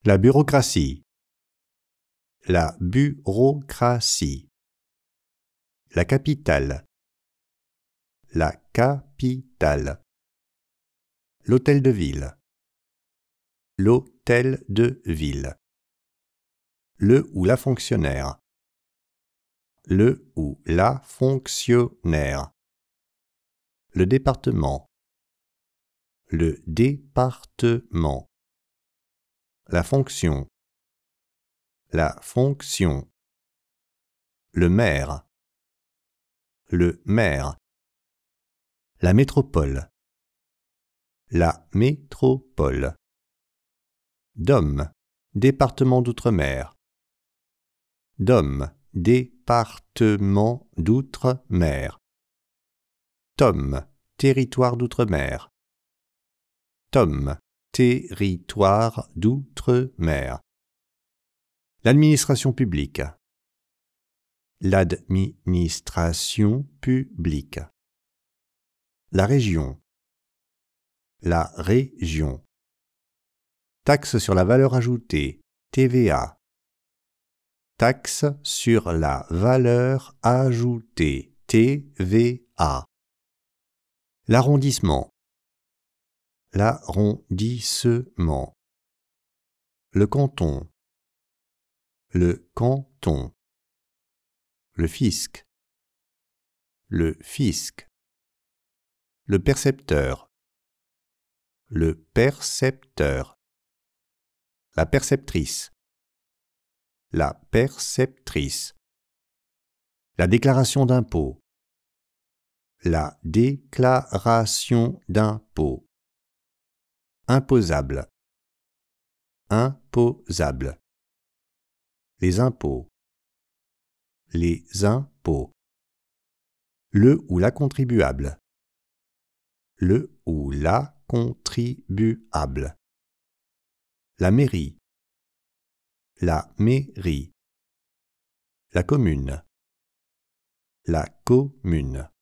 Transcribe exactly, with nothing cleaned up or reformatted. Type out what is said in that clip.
La bureaucratie. La bureaucratie. La capitale. La capitale. L'hôtel de ville. L'hôtel de ville. Le ou la fonctionnaire. Le ou la fonctionnaire. Le département. Le département. La fonction. La fonction. Le maire. Le maire. La métropole. La métropole. Dôme, département d'outre-mer. Dôme, département d'outre-mer. Tome, territoire d'outre-mer. Tome, territoire d'outre-mer. L'administration publique. L'administration publique. La région. La région. Taxe sur la valeur ajoutée, T V A. Taxe sur la valeur ajoutée, T V A. L'arrondissement. L'arrondissement. Le canton. Le canton. Le fisc. Le fisc. Le percepteur. Le percepteur. La perceptrice. La perceptrice. La déclaration d'impôt. La déclaration d'impôt. Imposable. Imposable. Les impôts. Les impôts. Le ou la contribuable. Le ou la contribuable. La mairie. La mairie. La commune. La commune.